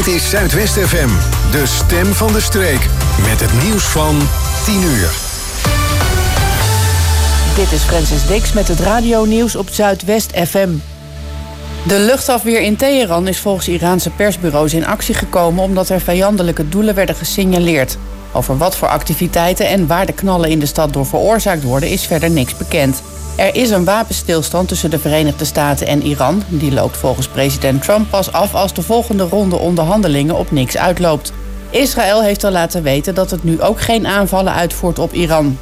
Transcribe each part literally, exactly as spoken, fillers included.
Dit is Zuidwest F M, de stem van de streek. Met het nieuws van tien uur. Dit is Francis Dix met het radionieuws op Zuidwest F M. De luchtafweer in Teheran is volgens Iraanse persbureaus in actie gekomen omdat er vijandelijke doelen werden gesignaleerd. Over wat voor activiteiten en waar de knallen in de stad door veroorzaakt worden is verder niks bekend. Er is een wapenstilstand tussen de Verenigde Staten en Iran. Die loopt volgens president Trump pas af als de volgende ronde onderhandelingen op niks uitloopt. Israël heeft al laten weten dat het nu ook geen aanvallen uitvoert op Iran.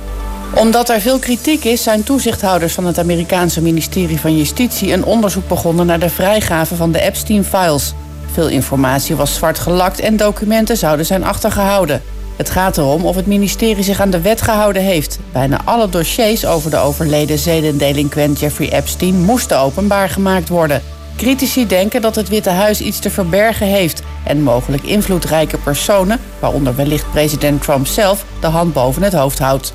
Omdat er veel kritiek is, zijn toezichthouders van het Amerikaanse ministerie van Justitie een onderzoek begonnen naar de vrijgave van de Epstein-files. Veel informatie was zwart gelakt en documenten zouden zijn achtergehouden. Het gaat erom of het ministerie zich aan de wet gehouden heeft. Bijna alle dossiers over de overleden zedendelinquent Jeffrey Epstein moesten openbaar gemaakt worden. Critici denken dat het Witte Huis iets te verbergen heeft en mogelijk invloedrijke personen, waaronder wellicht president Trump zelf, de hand boven het hoofd houdt.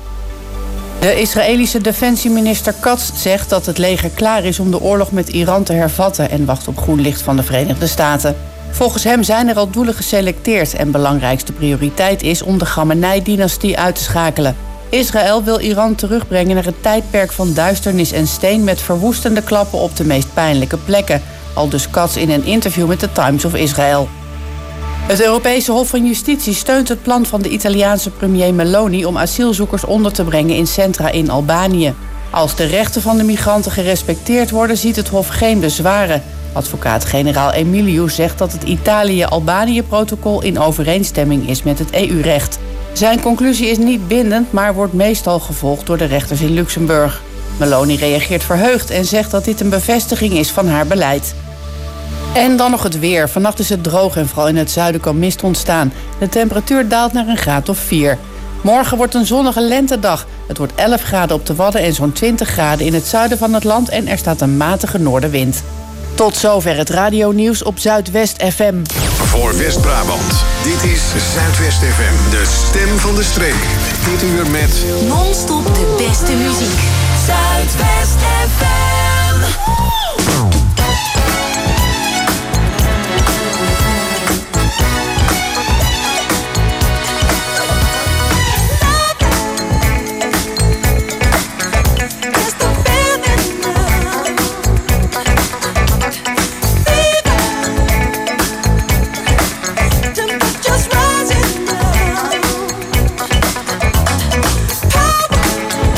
De Israëlische defensieminister Katz zegt dat het leger klaar is om de oorlog met Iran te hervatten en wacht op groen licht van de Verenigde Staten. Volgens hem zijn er al doelen geselecteerd en belangrijkste prioriteit is om de Khamenei-dynastie uit te schakelen. Israël wil Iran terugbrengen naar het tijdperk van duisternis en steen met verwoestende klappen op de meest pijnlijke plekken, aldus Katz in een interview met de Times of Israel. Het Europese Hof van Justitie steunt het plan van de Italiaanse premier Meloni om asielzoekers onder te brengen in centra in Albanië. Als de rechten van de migranten gerespecteerd worden, ziet het Hof geen bezwaren. Advocaat-generaal Emiliu zegt dat het Italië-Albanië-protocol in overeenstemming is met het E U-recht. Zijn conclusie is niet bindend, maar wordt meestal gevolgd door de rechters in Luxemburg. Meloni reageert verheugd en zegt dat dit een bevestiging is van haar beleid. En dan nog het weer. Vannacht is het droog en vooral in het zuiden kan mist ontstaan. De temperatuur daalt naar een graad of vier. Morgen wordt een zonnige lentedag. Het wordt elf graden op de Wadden en zo'n twintig graden in het zuiden van het land en er staat een matige noordenwind. Tot zover het radionieuws op Zuidwest F M. Voor West-Brabant, dit is Zuidwest F M, de stem van de streek. Dit uur met non-stop de beste muziek. Zuidwest F M. Just rising up. Power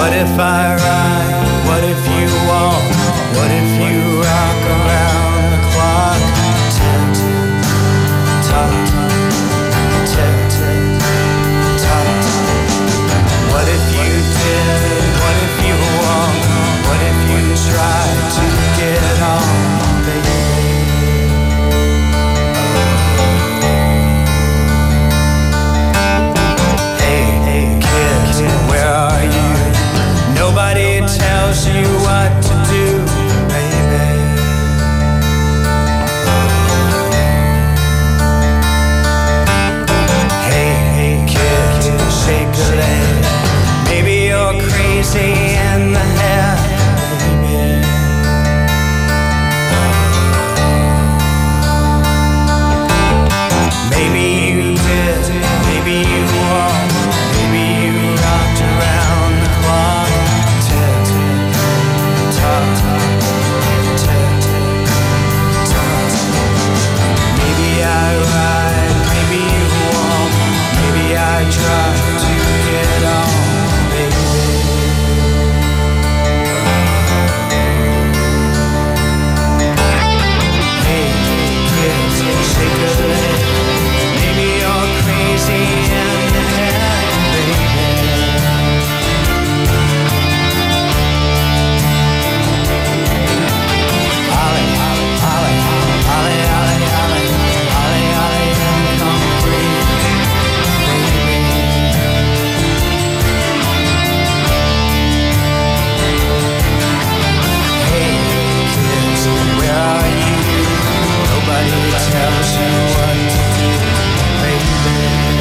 What if I ride? What if you walk? What if you rock around the clock? Tick, tock, tick, tock. What if you did? What if you walk? What if you tried to get on, baby? Hey, hey, kids, where are you? Nobody tells you what to do, baby. Hey, hey, kid, shake a leg. Maybe you're crazy in the head, baby. Maybe you did, maybe you won't. Maybe you rocked around the clock. Tick, tock, tick, tock. Maybe I ride, maybe you won't. Maybe I try to get on, baby. Hey, kids, shake a leg. Maybe you're crazy in the head, baby. Ollie, Ollie, Ollie, Ollie, Ollie, Ollie, Ollie, Ollie, and come free, baby. Hey, kids, where are you? Nobody tells you what to do, baby.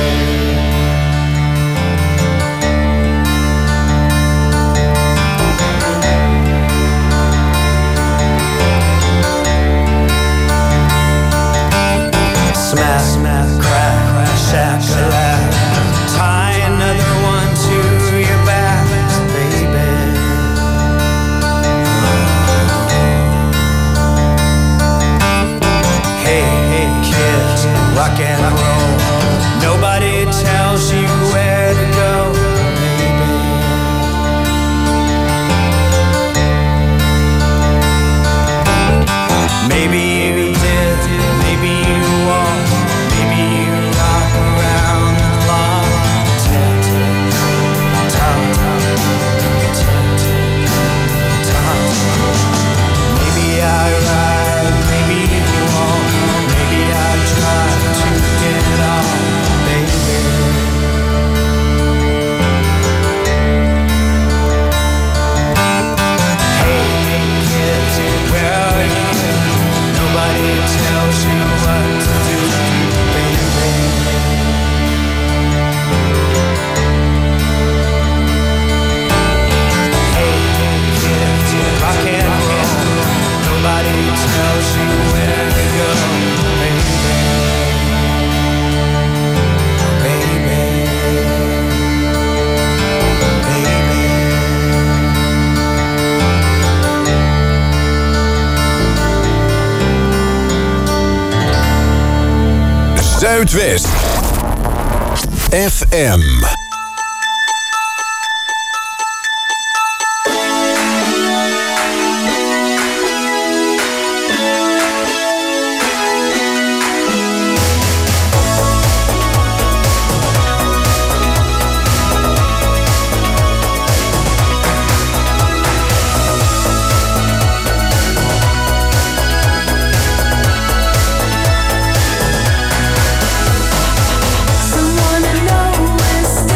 Smash, smash, crack, shack-a-lack. Tie another one to your back, baby. Hey, hey, kids, rock and roll. Nobody tells you where to go, baby. Maybe you did, maybe you won't. Maybe you rock around the clock. Tick, tock, tick, tock. Maybe I ride, maybe you won't. Maybe I try to get on, baby. Hey, hey, kids, where are you? Nobody tells you what to do, baby. Hey, kids, rock and roll. Nobody tells you where to go, baby. Baby. Baby. Zuidwest F M. Someone I know is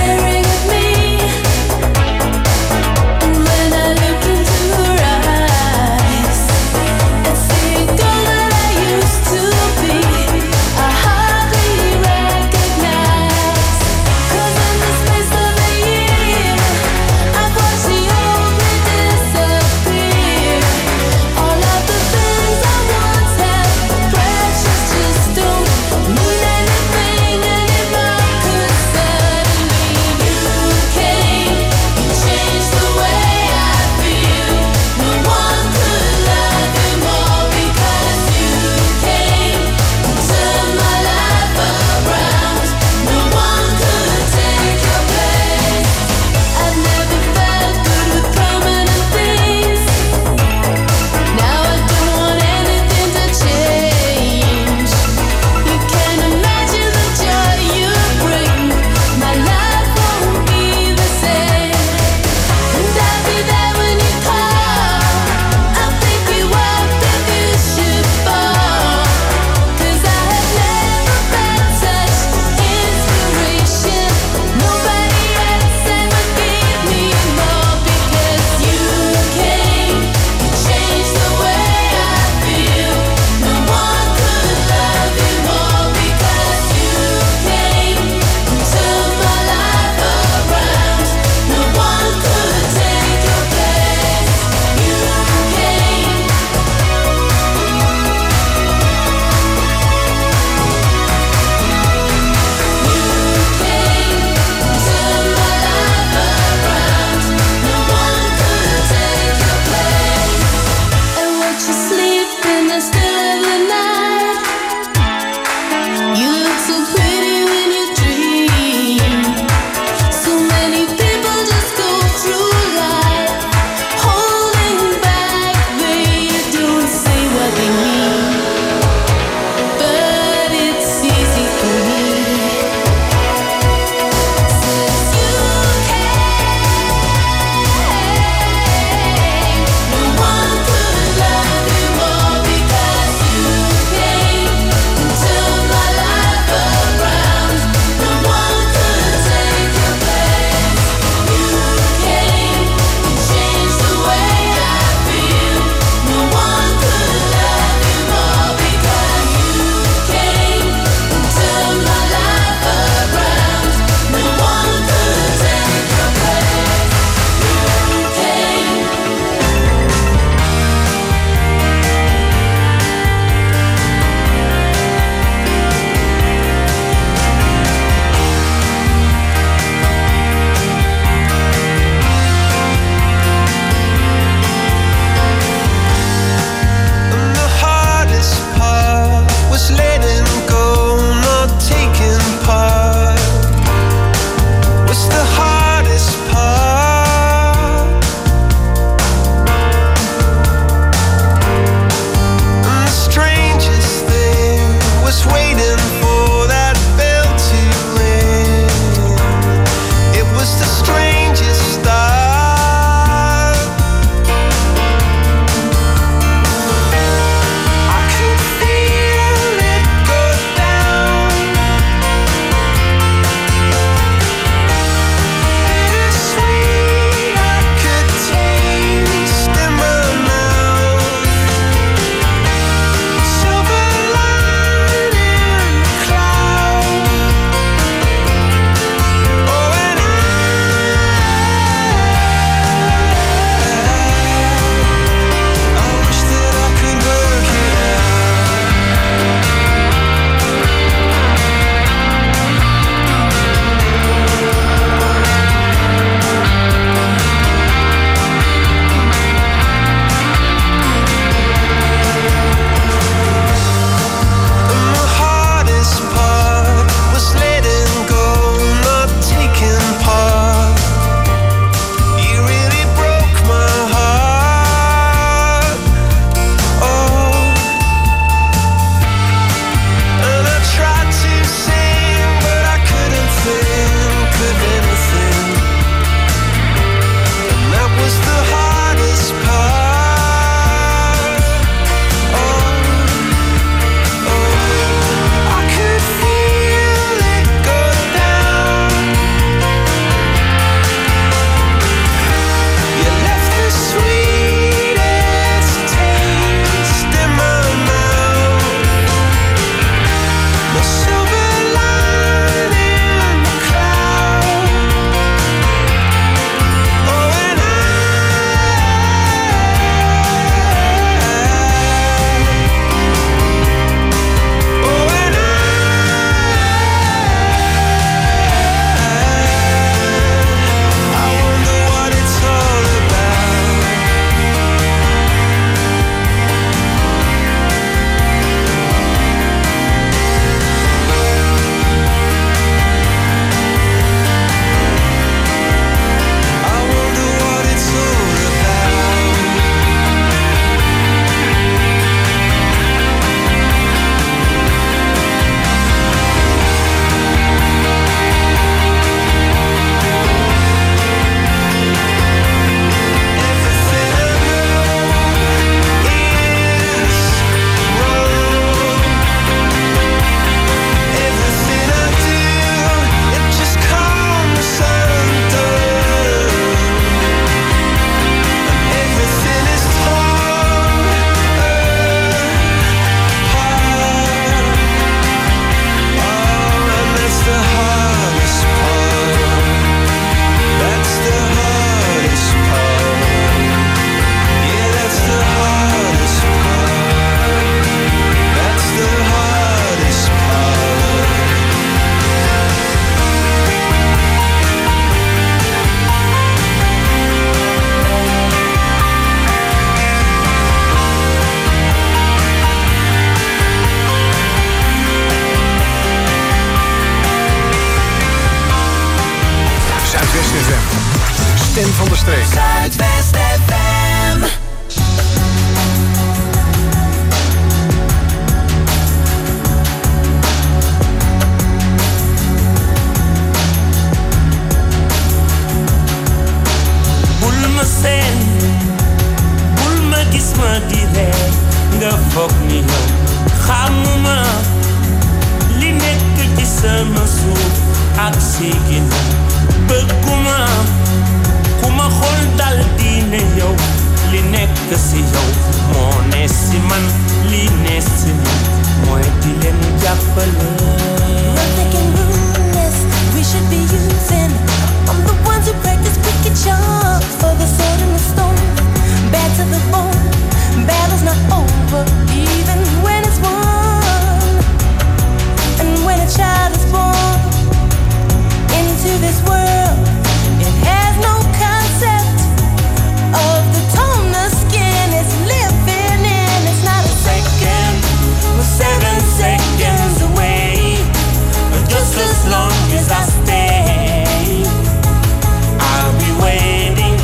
fen bul ma gis ma di ree nga foog ni yow xamuma li nekk ci sama suuf ak si ginnaaw bëgguma ku ma xool dal di ne yow li nekk si yow moo ne si man li ne si man mooy di leen jàppale. Nothing rudeness we should be using. I'm the ones who practice wicked charms for the sword and the stone. Bad to the bone, battle's not over even when it's won. And when a child is born into this world, it has no concept of the tone the skin is living in. It's not a second, we're seven seconds away. But just as long as I stay, I'll be waiting.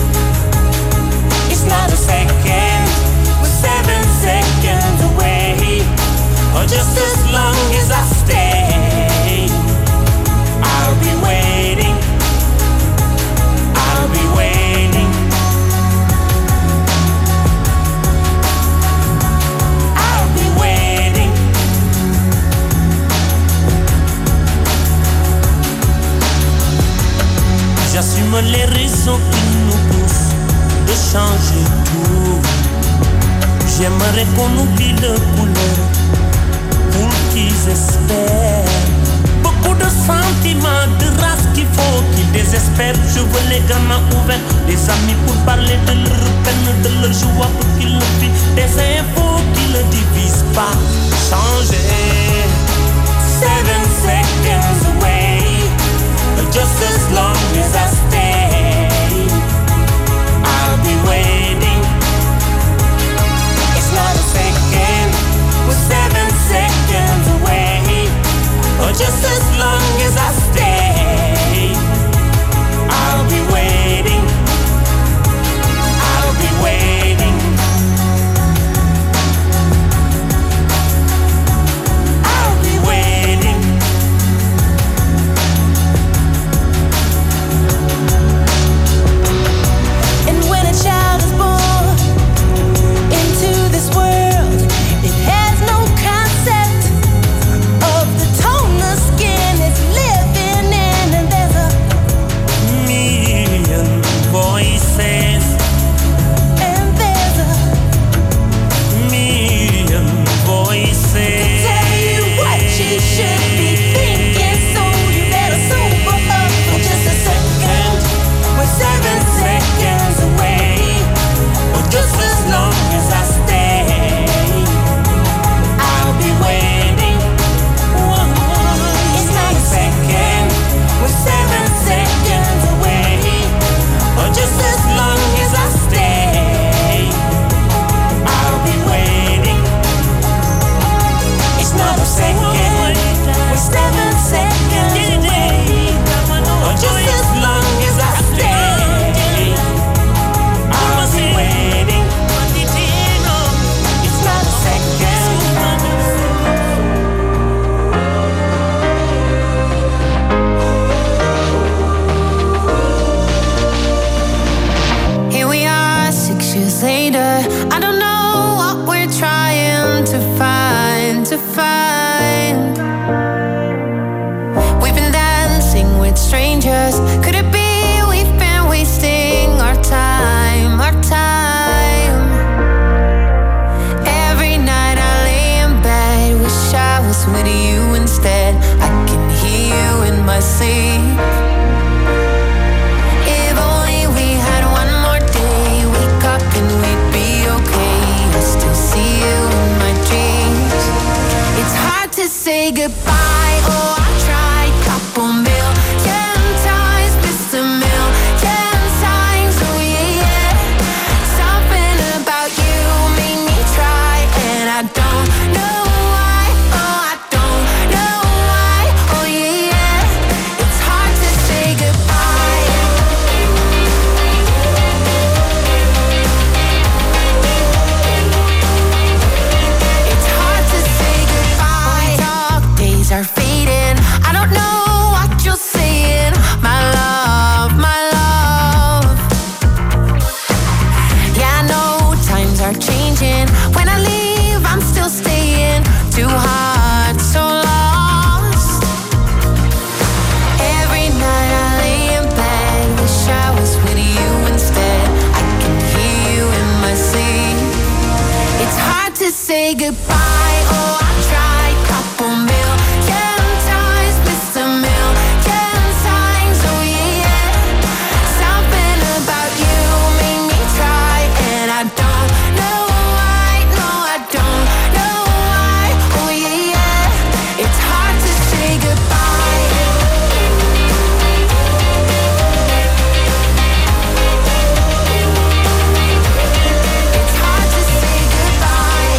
It's not a second, we're seven seconds away. Or just as long as I stay, I'll be waiting. I'll be waiting. I'll be waiting. J'assume les raisons qui nous poussent de changer tout. J'aimerais qu'on oublie le couleur pour qu'ils espèrent. Beaucoup de sentiments, de race qu'il faut qu'ils désespèrent. Je veux les gamins ouverts, les amis pour parler de leur peine, de leur joie pour qu'ils le vivent. Des infos qui ne divisent pas. Changer. Seven seconds away, but just as long as I stay, I'll be waiting. It's not a second, we're seven seconds away. Or just as long as I stay, I'll be waiting. I'll be waiting. I'll be waiting. And when a child is born into this world, it has no concept of the tone the skin is living in. And there's a million voices, and there's a million voices. tell you what you should be thinking, so you better sober up for just a second. We're seven seconds away, or just as long as I stay, I'll be waiting. It's not a second, we're seven seconds away, or just as long as I stay, I'll be waiting. It's not a second, we're seven seconds away, or just as long as I stay, I'll be waiting. It's not a second. Here we are, six years later. I don't know what we're trying to find, to find. We've been dancing with strangers. Could it be we've been wasting our time, our time? Every night I lay in bed, wish I was with you instead. I can hear you in my sleep. If only we had one more day, wake up and we'd be say goodbye. Oh, I tried couple million times, missed a million times. Oh yeah, yeah. Something about you made me try, and I don't know why. No, I don't know why. Oh yeah, yeah. It's hard to say goodbye. It's hard to say goodbye.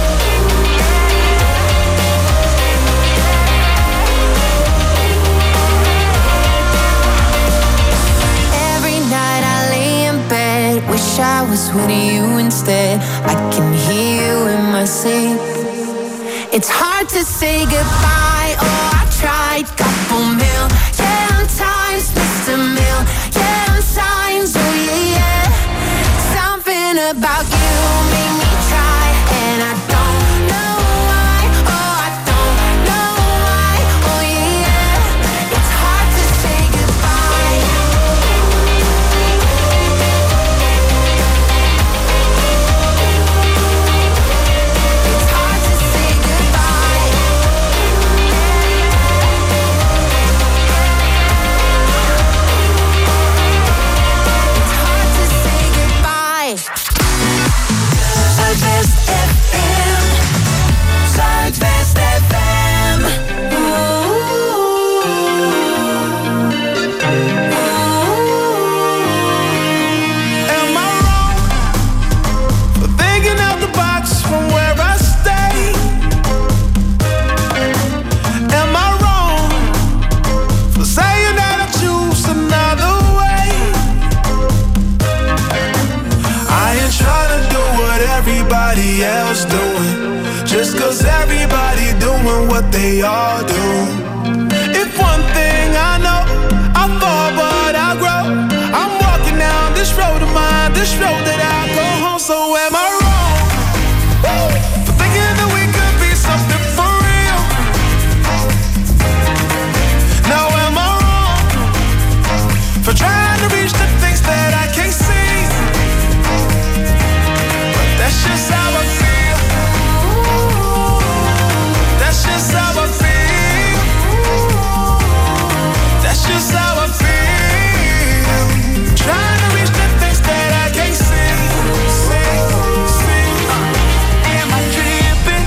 Every night I lay in bed, wish I was with you instead. I can hear you in my sleep. It's hard to say goodbye. Oh, I tried couple million times, missed a million times. Oh yeah, yeah. Something about you made me try, and I don't know why. Oh, I don't know why. Oh yeah, yeah. It's hard to say goodbye. It's hard to say goodbye. It's hard to say goodbye. Zuidwest F M. Zuidwest F M. Am I wrong for thinking out the box from where I stay? Am I wrong for saying that I choose another way? I ain't trying to do what everybody else doing, just cause everybody doing what they all do. If one thing I know, I fall but I grow. I'm walking down this road of mine, this road that I go home. So am I wrong for thinking that we could be something for real? Now am I wrong for trying to reach the things that I can't see? But that's just how I feel. That's just how I feel. That's just how I feel. Trying to reach the things that I can't see. See, see. Am I tripping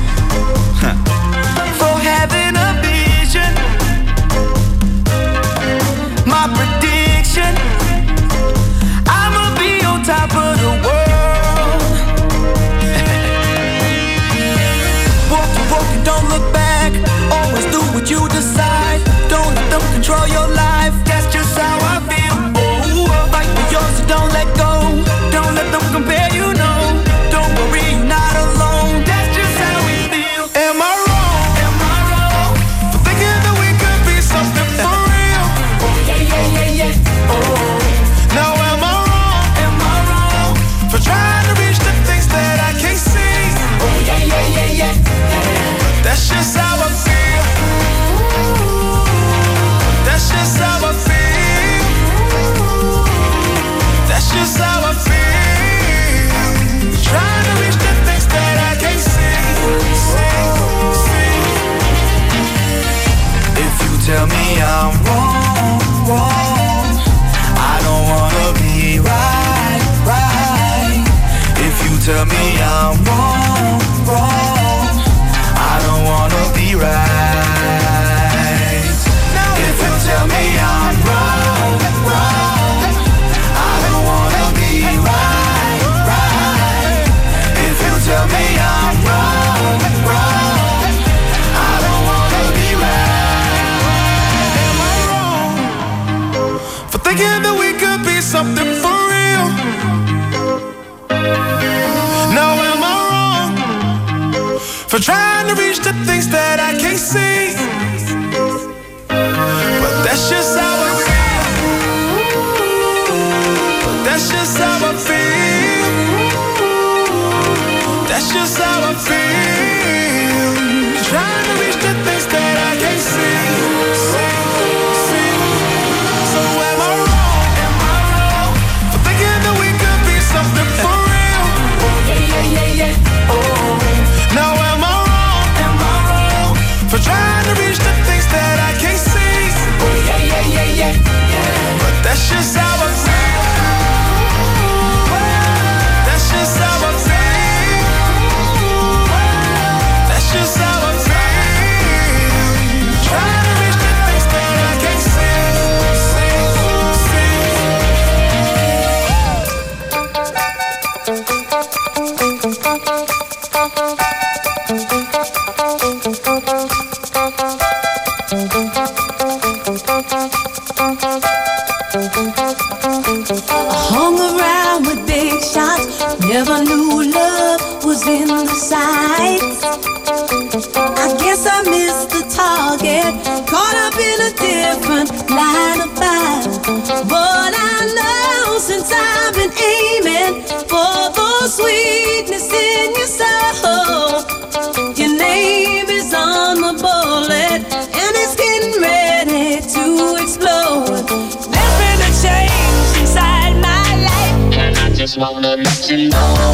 for having a vision? My prediction, I'ma be on top of the world. Walk the walk and don't look back. Always do what you decide. Don't let them control your life. That's just how I feel. Oh, fight for yours, so don't let go. Don't let them compare you, no. Don't worry, you're not alone. That's just how we feel. Am I wrong? Am I wrong for thinking that we could be something for real? Oh yeah, yeah, yeah, yeah. Oh. Now am I wrong? Am I wrong for trying to reach the things that I can't see? Oh yeah, yeah, yeah, yeah. That's just how I feel. That's just how I feel. That's just how I feel. Trying to reach the things that I can't see. See, see. If you tell me I'm wrong, wrong, I don't wanna be right, right. If you tell me I'm wrong, wrong, I don't wanna be right. If you tell me I'm wrong, wrong, I don't wanna be right, right. If you tell me I'm wrong, wrong, I don't wanna be right. Am I wrong for thinking that we could be something for real? Now am I wrong for trying to reach the things that I can't see? But that's just how I feel. But that's just how I feel. That's just how I feel. Trying to reach the things that I can't see. See, see. So am I wrong? Am I wrong for thinking that we could be something for real? Oh yeah, yeah, yeah, yeah. Oh. Never knew love was in the sights. I guess I missed the target, caught up in a different line of fire. But I know since I've been aiming for the sweetness in your soul, your name is on the bullet and it's getting ready to explode. There's been a change inside my life, and I just wanna let you know.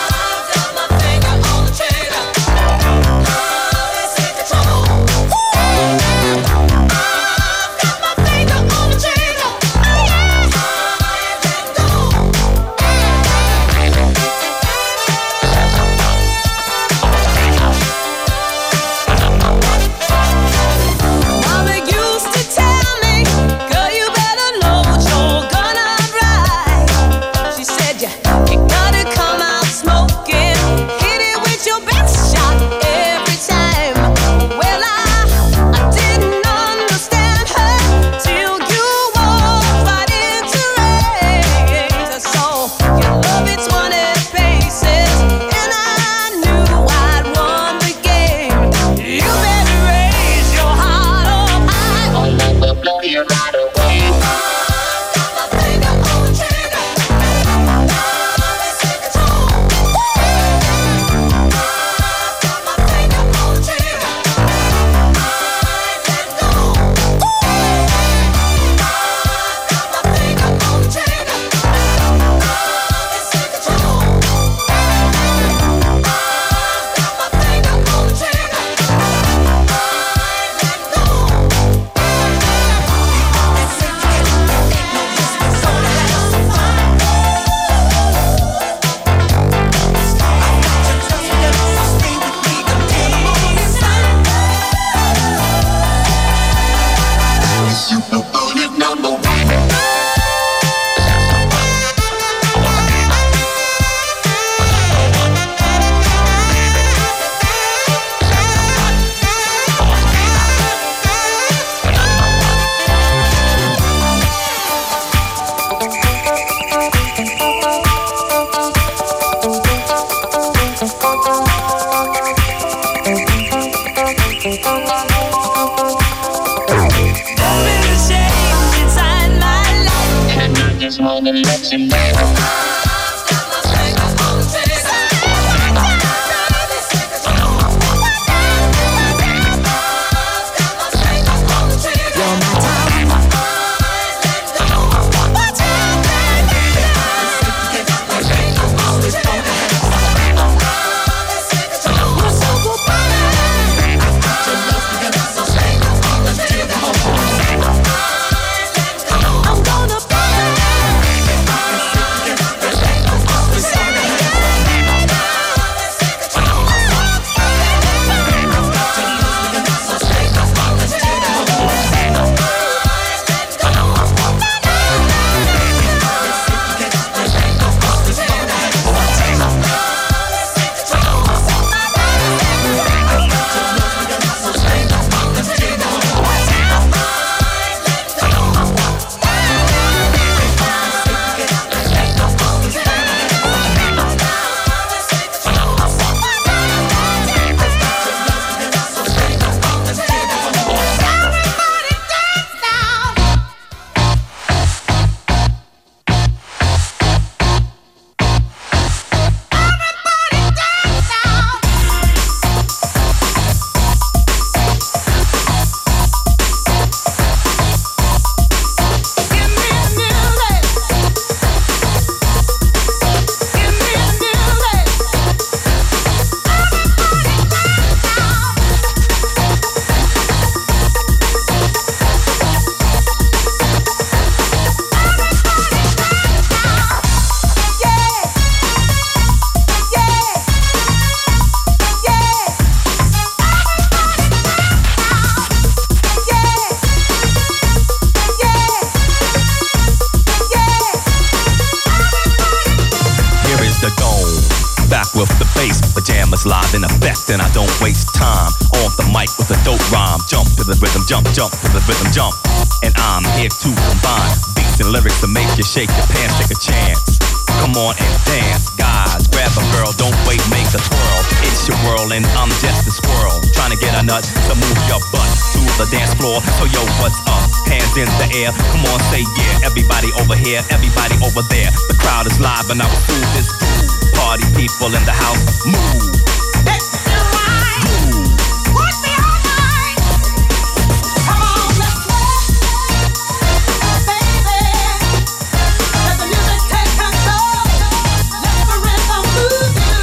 Live in effect, and I don't waste time. On the mic with a dope rhyme. Jump to the rhythm, jump, jump to the rhythm, jump. And I'm here to combine beats and lyrics to make you shake your pants, take a chance. Come on and dance, guys. Grab together, girl. Don't wait, make a twirl. It's your world and I'm just a squirrel, trying to get a nut to move your butt to the dance floor. So yo, what's up? Hands in the air, come on, say yeah. Everybody over here, everybody over there. The crowd is live and I will fool this fool. Party people in the house, move. Let's do right. Move. Put me all night. Come on, let's play, baby. Let the music take control. Let the rhythm move you.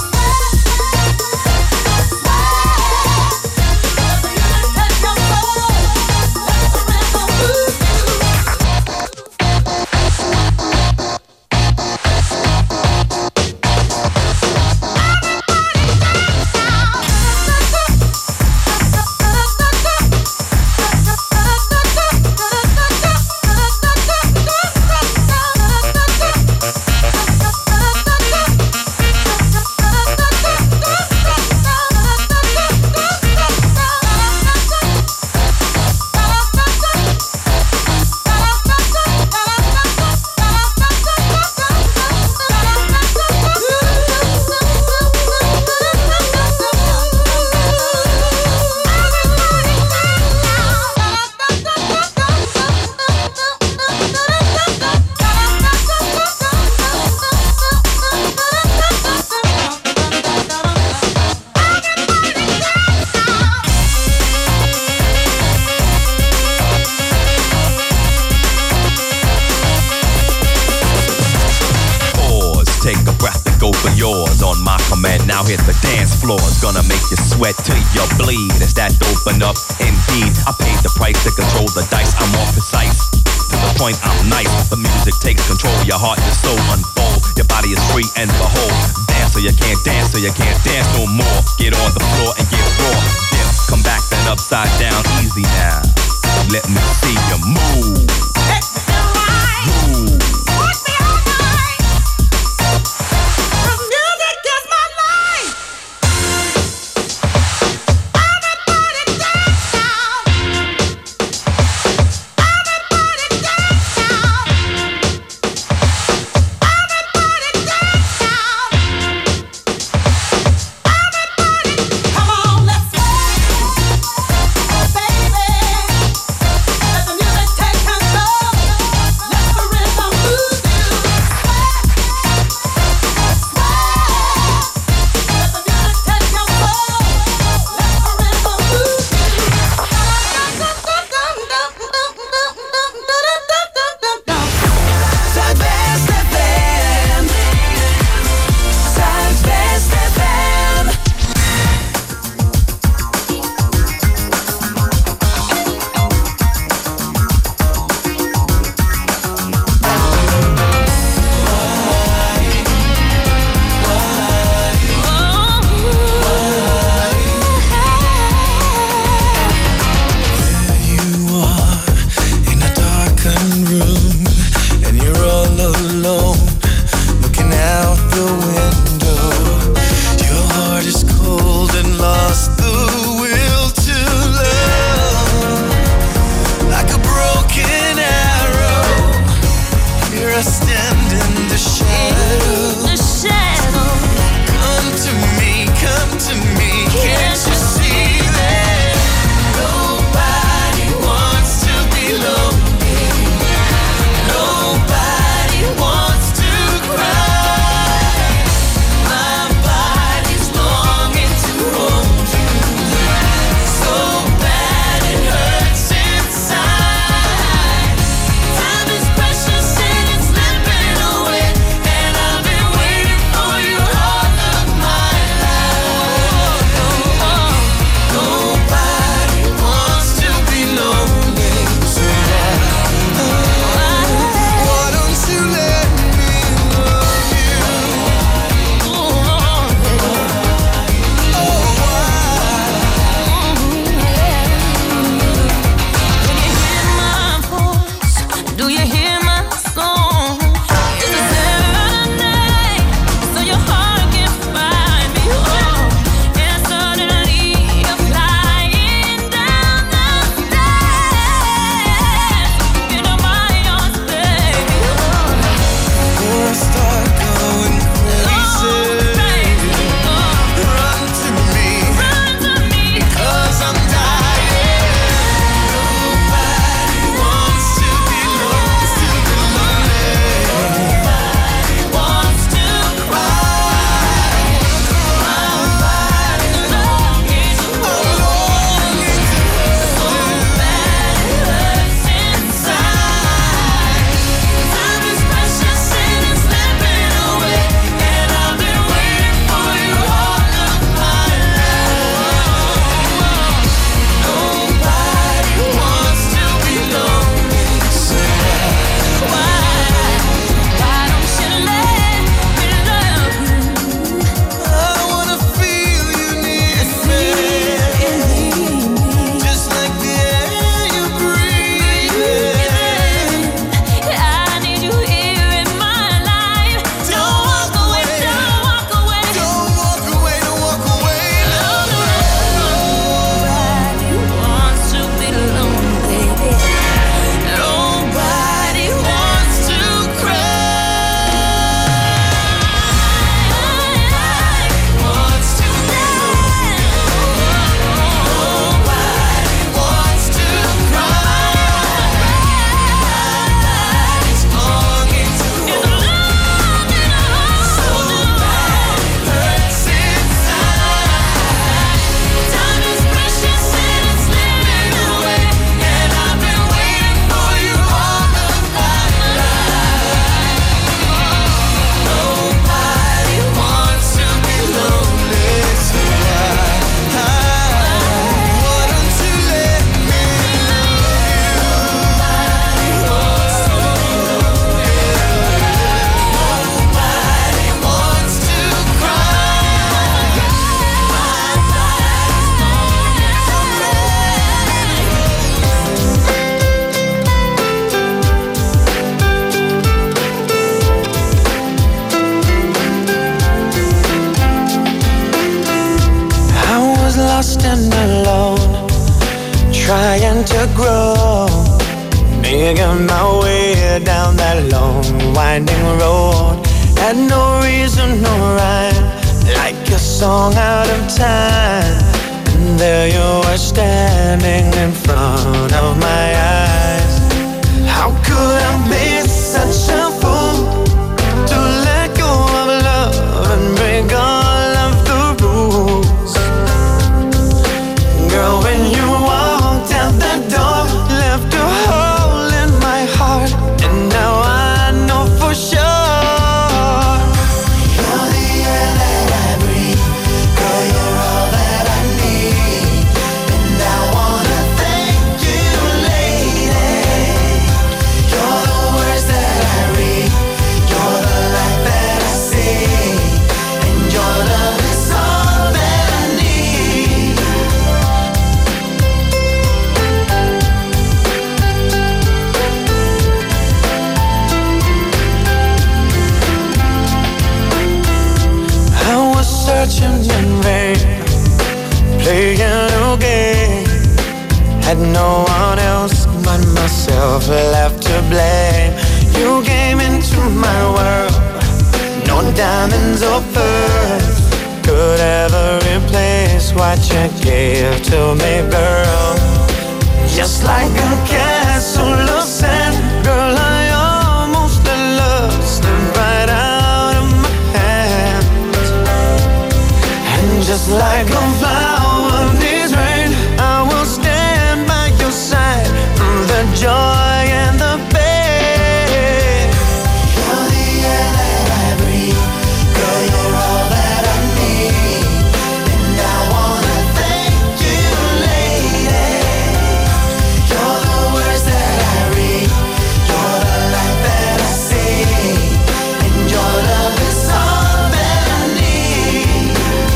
Now hit the dance floor, it's gonna make you sweat till you bleed. Is that open up? Indeed, I paid the price to control the dice. I'm more precise, to the point I'm nice. The music takes control, your heart, your soul unfold. Your body is free and behold. Dance so you can't dance, so you can't dance no more. Get on the floor and get raw. Dip, come back then upside down, easy now. Let me see you move. Let's do right. Move. Put me all night. The music is my life. Everybody dance now. Everybody dance now. Everybody dance now. Everybody, come on, let's play, baby. Let the music take control. had no reason, no rhyme, like a song out of time. And there you were standing in front of my eyes. How could I be such a fool to let go of love and break all of the rules? Girl, when you walked out the door, left a hole in my heart, and now I know for sure you're the air that I breathe. Girl, you're all that I need, and I wanna thank you, lady. You're the words that I read, you're the light that I see, and your love is all that I need. I was searching in vain, playing a game, had no one else but myself left to blame. You came into my world, no diamonds or pearls could ever replace what you gave to me, girl. Just like a castle of sand, girl, I almost let love slip right out of my hands. And just like a flower needs rain, I will stand by your side through the joy and the pain. You're the air that I breathe, girl, you're all that I need, and I wanna thank you, lady. You're the words that I read, you're the light that I see, and your love is all that I need.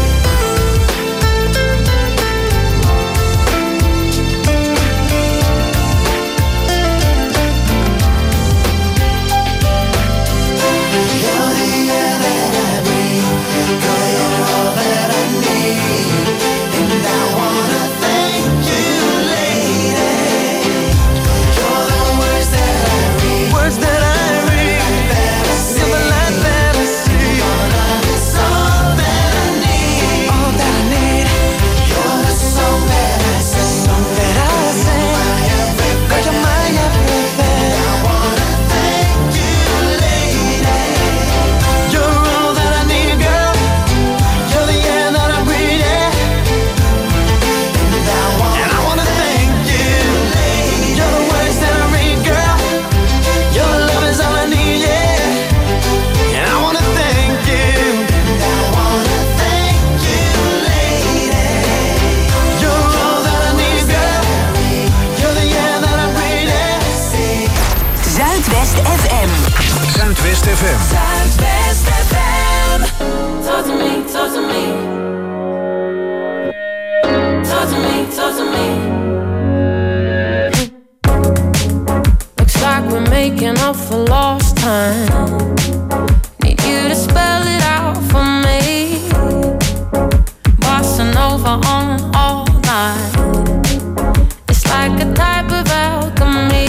You're the air that I breathe, girl, you're all that I need, and I wanna thank you, lady. You're the words that I read, words that I read, you're the light that I see, your love is all that I need, all that I need. You're the song that I sing, song that I sing, my everything, girl, you're my everything. I wanna thank you, lady. You're all that I need, girl. You're the air that I breathe, yeah. And I wanna, and I wanna thank you, lady. You're the words that I read, girl. Your love is all I need, yeah. And I wanna thank you. And I wanna thank you, lady. You're all that I need, girl. You're the air that I breathe, yeah. Zuidwest F M. Zuidwest F M. Zuidwest F M. Talk to me, talk to me. Talk to me, talk to me. Looks like we're making up for lost time. Need you to spell it out for me. Bossa Nova on all night. It's like a type of alchemy.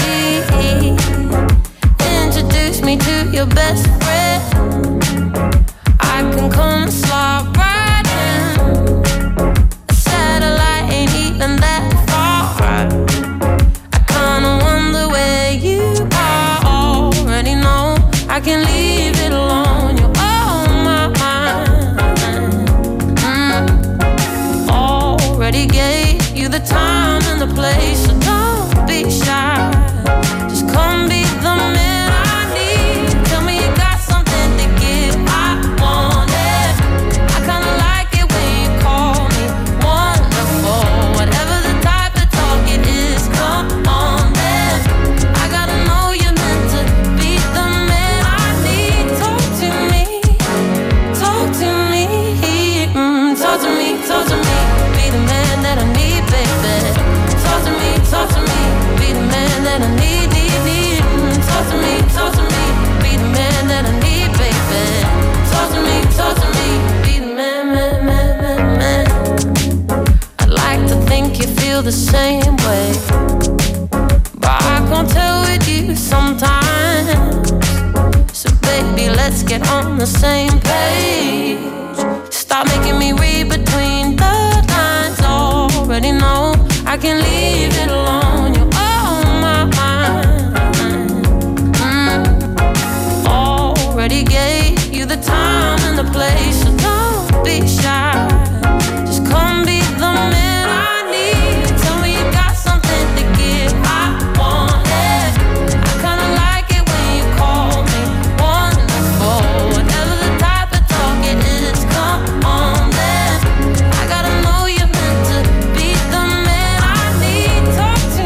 Introduce me to your best friend. I can come and slide right in. A satellite ain't even that far. I kinda wonder where you are. Already know I can leave it alone. You're on my mind. Mm. Already gave you the time and the place, so don't be shy. Just come be the man I need. Tell me you got something to give. I want it. I kinda like it when you call me wonderful. Whatever the type of talk it is, come on then. I gotta know you're meant to be the man I need. Talk to me, talk to me, mm, talk to me, talk to me. Be the man that I need, baby. Talk to me, talk to me. Be the man that I need, need, need. Mm, talk to me, talk to me. Be the man that I need, baby. Talk to me, talk to me. Be the man, man, man, man, man. I'd like to think you feel the same way, but I can't tell with you sometimes. So baby, let's get on the same page. Stop making me read between the lines. Already know I can leave it alone. You're on my mind. mm. Already gave you the time and the place, so don't be shy. Just come be the man I need. Tell me you got something to give. I want it. I kinda like it when you call me wonderful. Whatever the type of talk it is, come on then. I gotta know you're meant to be the man I need. Talk to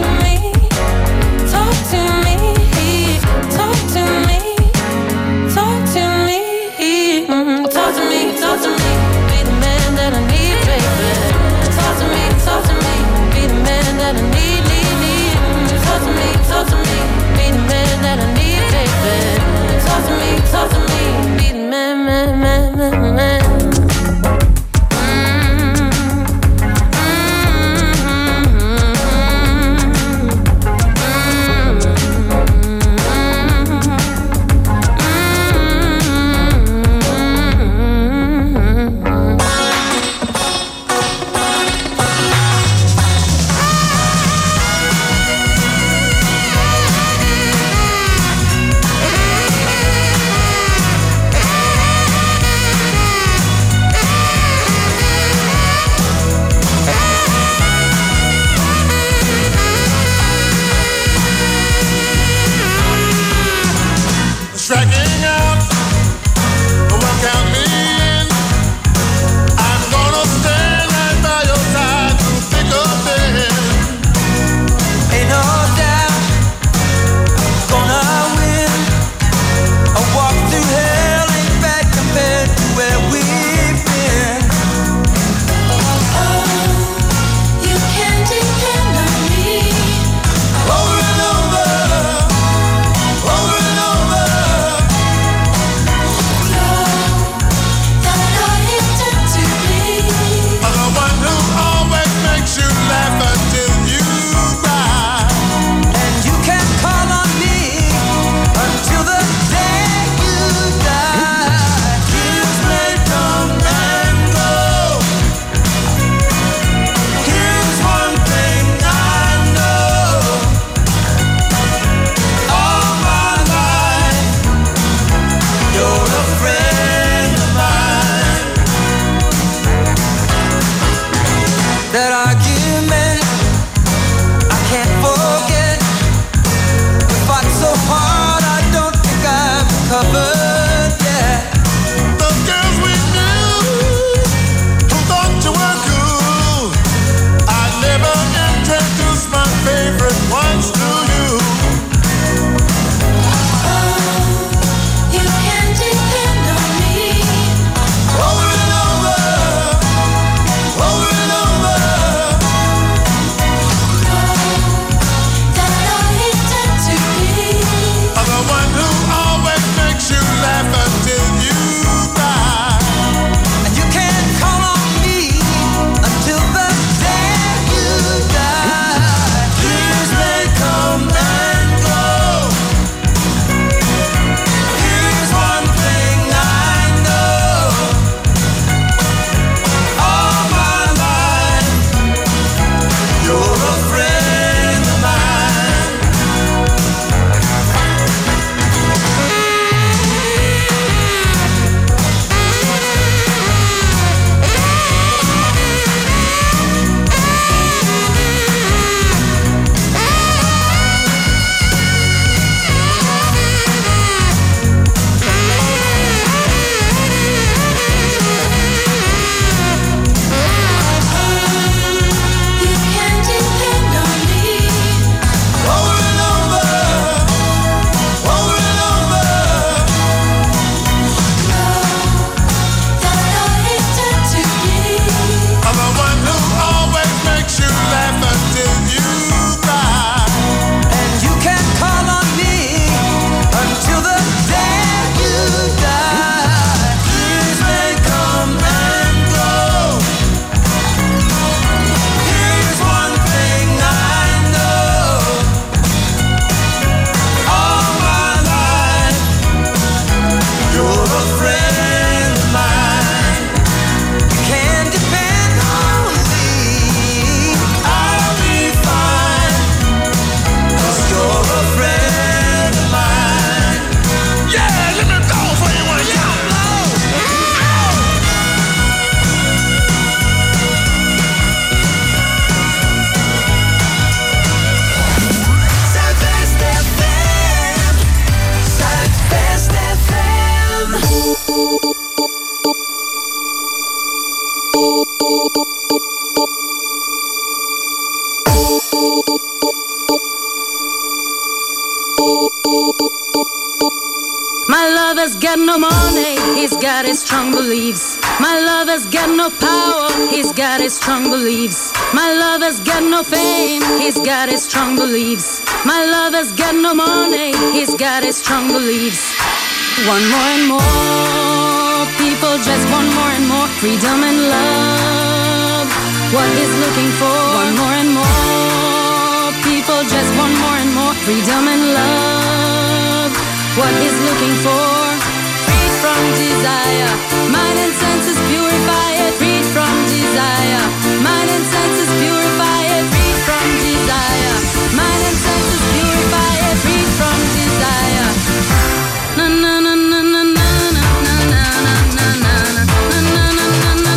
he's got his strong beliefs. My lover's got no power, he's got his strong beliefs. My lover's got no fame, he's got his strong beliefs. My lover's got no money, he's got his strong beliefs. One more and more, people just want more and more freedom and love. What he's looking for, one more and more, people just want more and more freedom and love. What he's looking for, freed from desire, mind and senses purify it. Freed from desire, mind and senses purify it. Freed from desire, mind and senses purify it. Freed from desire. Na na na na na na na na na na na na na na na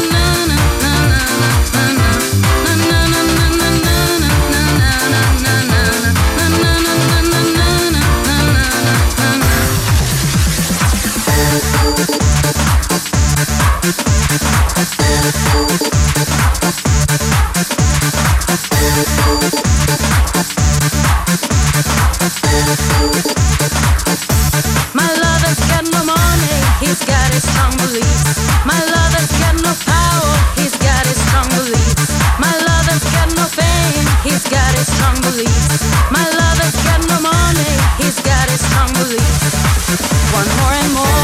My lover's got no money, he's got his strong beliefs. My lover's got no power, he's got his strong beliefs. My lover's got no fame, he's got his strong beliefs. My lover's got no money, he's got his strong beliefs. One more and more,